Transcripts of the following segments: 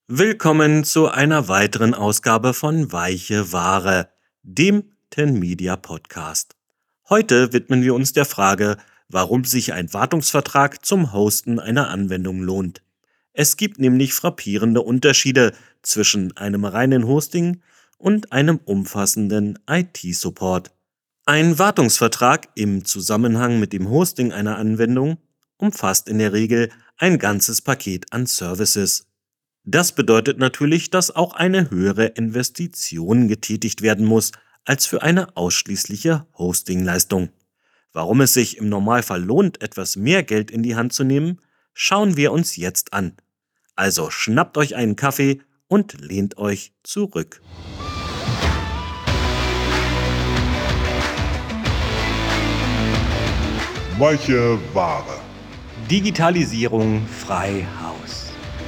Willkommen zu einer weiteren Ausgabe von Weiche Ware, dem 10 Media Podcast. Heute widmen wir uns der Frage, warum sich ein Wartungsvertrag zum Hosten einer Anwendung lohnt. Es gibt nämlich frappierende Unterschiede zwischen einem reinen Hosting und einem umfassenden IT-Support. Ein Wartungsvertrag im Zusammenhang mit dem Hosting einer Anwendung umfasst in der Regel ein ganzes Paket an Services. Das bedeutet natürlich, dass auch eine höhere Investition getätigt werden muss als für eine ausschließliche Hostingleistung. Warum es sich im Normalfall lohnt, etwas mehr Geld in die Hand zu nehmen, schauen wir uns jetzt an. Also schnappt euch einen Kaffee und lehnt euch zurück. Weiche Ware. Digitalisierung frei Haus.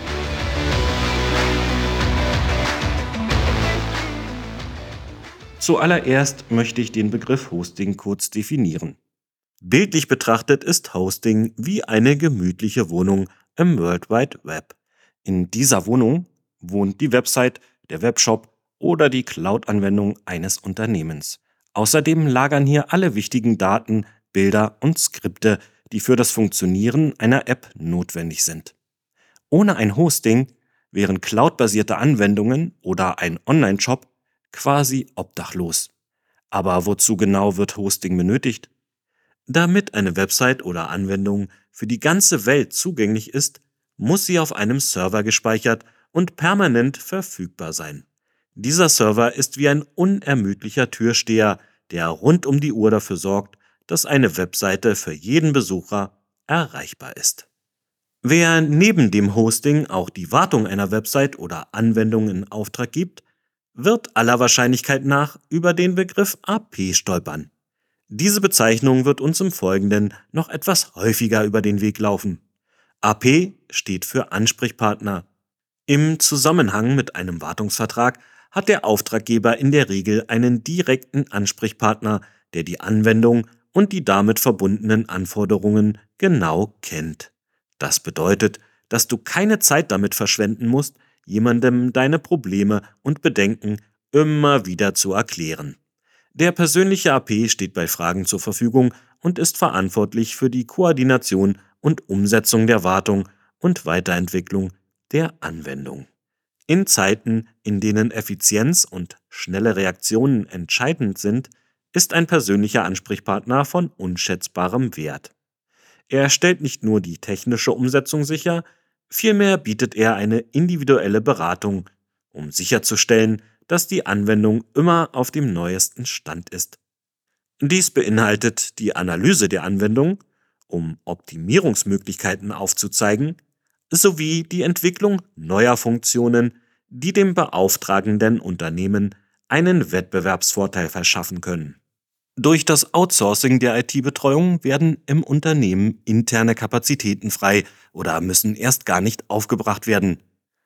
Zuallererst möchte ich den Begriff Hosting kurz definieren. Bildlich betrachtet ist Hosting wie eine gemütliche Wohnung im World Wide Web. In dieser Wohnung wohnt die Website, der Webshop oder die Cloud-Anwendung eines Unternehmens. Außerdem lagern hier alle wichtigen Daten, Bilder und Skripte, die für das Funktionieren einer App notwendig sind. Ohne ein Hosting wären cloudbasierte Anwendungen oder ein Online-Shop quasi obdachlos. Aber wozu genau wird Hosting benötigt? Damit eine Website oder Anwendung für die ganze Welt zugänglich ist, muss sie auf einem Server gespeichert und permanent verfügbar sein. Dieser Server ist wie ein unermüdlicher Türsteher, der rund um die Uhr dafür sorgt, dass eine Webseite für jeden Besucher erreichbar ist. Wer neben dem Hosting auch die Wartung einer Website oder Anwendung in Auftrag gibt, wird aller Wahrscheinlichkeit nach über den Begriff AP stolpern. Diese Bezeichnung wird uns im Folgenden noch etwas häufiger über den Weg laufen. AP steht für Ansprechpartner. Im Zusammenhang mit einem Wartungsvertrag hat der Auftraggeber in der Regel einen direkten Ansprechpartner, der die Anwendung und die damit verbundenen Anforderungen genau kennt. Das bedeutet, dass du keine Zeit damit verschwenden musst, jemandem deine Probleme und Bedenken immer wieder zu erklären. Der persönliche AP steht bei Fragen zur Verfügung und ist verantwortlich für die Koordination und Umsetzung der Wartung und Weiterentwicklung der Anwendung. In Zeiten, in denen Effizienz und schnelle Reaktionen entscheidend sind, ist ein persönlicher Ansprechpartner von unschätzbarem Wert. Er stellt nicht nur die technische Umsetzung sicher, vielmehr bietet er eine individuelle Beratung, um sicherzustellen, dass die Anwendung immer auf dem neuesten Stand ist. Dies beinhaltet die Analyse der Anwendung, um Optimierungsmöglichkeiten aufzuzeigen, sowie die Entwicklung neuer Funktionen, die dem beauftragenden Unternehmen einen Wettbewerbsvorteil verschaffen können. Durch das Outsourcing der IT-Betreuung werden im Unternehmen interne Kapazitäten frei oder müssen erst gar nicht aufgebracht werden.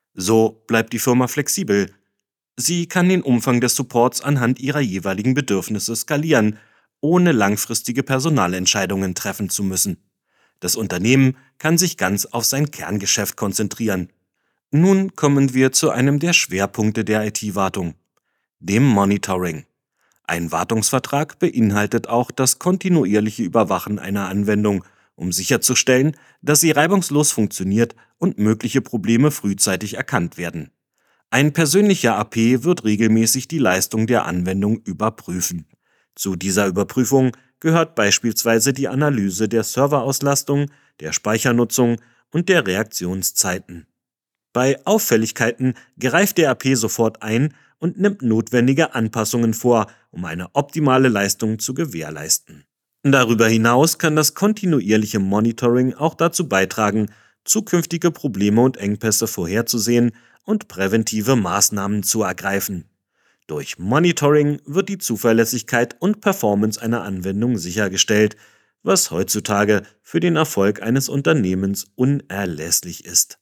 So bleibt die Firma flexibel. Sie kann den Umfang des Supports anhand ihrer jeweiligen Bedürfnisse skalieren, ohne langfristige Personalentscheidungen treffen zu müssen. Das Unternehmen kann sich ganz auf sein Kerngeschäft konzentrieren. Nun kommen wir zu einem der Schwerpunkte der IT-Wartung, dem Monitoring. Ein Wartungsvertrag beinhaltet auch das kontinuierliche Überwachen einer Anwendung, um sicherzustellen, dass sie reibungslos funktioniert und mögliche Probleme frühzeitig erkannt werden. Ein persönlicher AP wird regelmäßig die Leistung der Anwendung überprüfen. Zu dieser Überprüfung gehört beispielsweise die Analyse der Serverauslastung, der Speichernutzung und der Reaktionszeiten. Bei Auffälligkeiten greift der AP sofort ein und nimmt notwendige Anpassungen vor, um eine optimale Leistung zu gewährleisten. Darüber hinaus kann das kontinuierliche Monitoring auch dazu beitragen, zukünftige Probleme und Engpässe vorherzusehen und präventive Maßnahmen zu ergreifen. Durch Monitoring wird die Zuverlässigkeit und Performance einer Anwendung sichergestellt, was heutzutage für den Erfolg eines Unternehmens unerlässlich ist.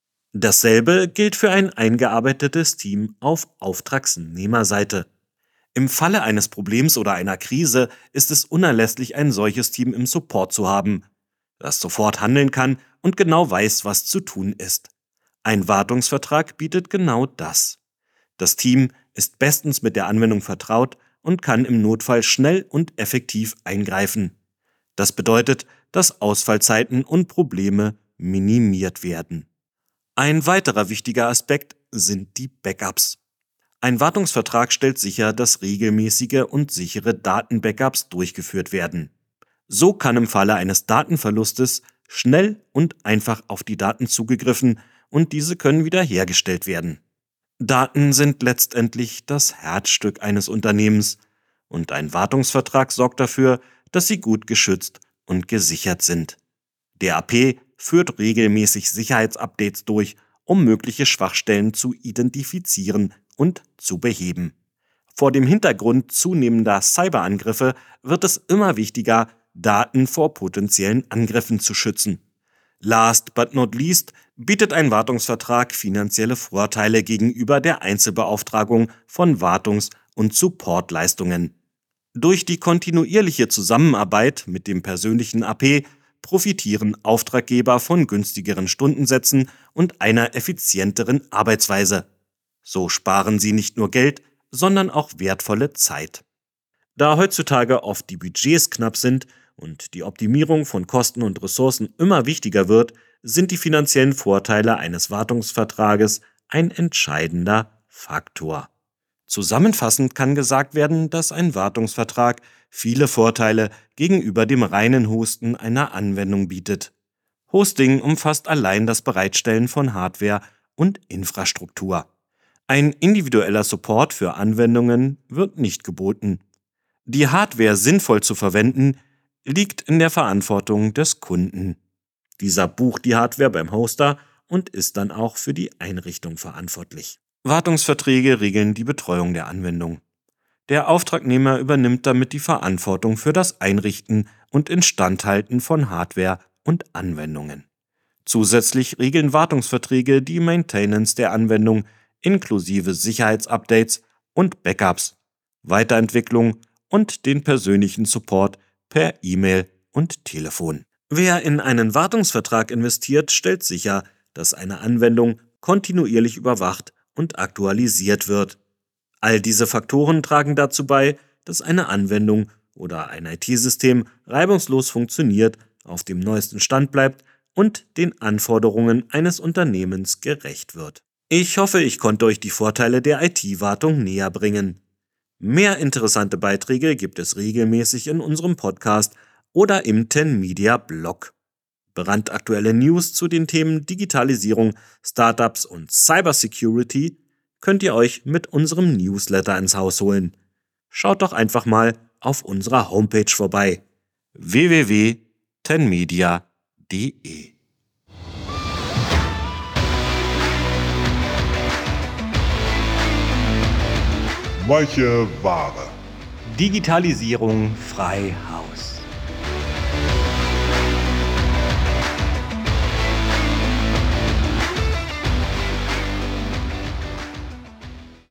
Dasselbe gilt für ein eingearbeitetes Team auf Auftragsnehmerseite. Im Falle eines Problems oder einer Krise ist es unerlässlich, ein solches Team im Support zu haben, das sofort handeln kann und genau weiß, was zu tun ist. Ein Wartungsvertrag bietet genau das. Das Team ist bestens mit der Anwendung vertraut und kann im Notfall schnell und effektiv eingreifen. Das bedeutet, dass Ausfallzeiten und Probleme minimiert werden. Ein weiterer wichtiger Aspekt sind die Backups. Ein Wartungsvertrag stellt sicher, dass regelmäßige und sichere Datenbackups durchgeführt werden. So kann im Falle eines Datenverlustes schnell und einfach auf die Daten zugegriffen und diese können wiederhergestellt werden. Daten sind letztendlich das Herzstück eines Unternehmens und ein Wartungsvertrag sorgt dafür, dass sie gut geschützt und gesichert sind. Der AP führt regelmäßig Sicherheitsupdates durch, um mögliche Schwachstellen zu identifizieren und zu beheben. Vor dem Hintergrund zunehmender Cyberangriffe wird es immer wichtiger, Daten vor potenziellen Angriffen zu schützen. Last but not least bietet ein Wartungsvertrag finanzielle Vorteile gegenüber der Einzelbeauftragung von Wartungs- und Supportleistungen. Durch die kontinuierliche Zusammenarbeit mit dem persönlichen AP profitieren Auftraggeber von günstigeren Stundensätzen und einer effizienteren Arbeitsweise. So sparen sie nicht nur Geld, sondern auch wertvolle Zeit. Da heutzutage oft die Budgets knapp sind und die Optimierung von Kosten und Ressourcen immer wichtiger wird, sind die finanziellen Vorteile eines Wartungsvertrages ein entscheidender Faktor. Zusammenfassend kann gesagt werden, dass ein Wartungsvertrag viele Vorteile gegenüber dem reinen Hosten einer Anwendung bietet. Hosting umfasst allein das Bereitstellen von Hardware und Infrastruktur. Ein individueller Support für Anwendungen wird nicht geboten. Die Hardware sinnvoll zu verwenden, liegt in der Verantwortung des Kunden. Dieser bucht die Hardware beim Hoster und ist dann auch für die Einrichtung verantwortlich. Wartungsverträge regeln die Betreuung der Anwendung. Der Auftragnehmer übernimmt damit die Verantwortung für das Einrichten und Instandhalten von Hardware und Anwendungen. Zusätzlich regeln Wartungsverträge die Maintenance der Anwendung inklusive Sicherheitsupdates und Backups, Weiterentwicklung und den persönlichen Support per E-Mail und Telefon. Wer in einen Wartungsvertrag investiert, stellt sicher, dass eine Anwendung kontinuierlich überwacht und aktualisiert wird. All diese Faktoren tragen dazu bei, dass eine Anwendung oder ein IT-System reibungslos funktioniert, auf dem neuesten Stand bleibt und den Anforderungen eines Unternehmens gerecht wird. Ich hoffe, ich konnte euch die Vorteile der IT-Wartung näher bringen. Mehr interessante Beiträge gibt es regelmäßig in unserem Podcast oder im TenMedia-Blog. Brandaktuelle News zu den Themen Digitalisierung, Startups und Cybersecurity könnt ihr euch mit unserem Newsletter ins Haus holen. Schaut doch einfach mal auf unserer Homepage vorbei: www.tenmedia.de. Weiche Ware. Digitalisierung frei Haus.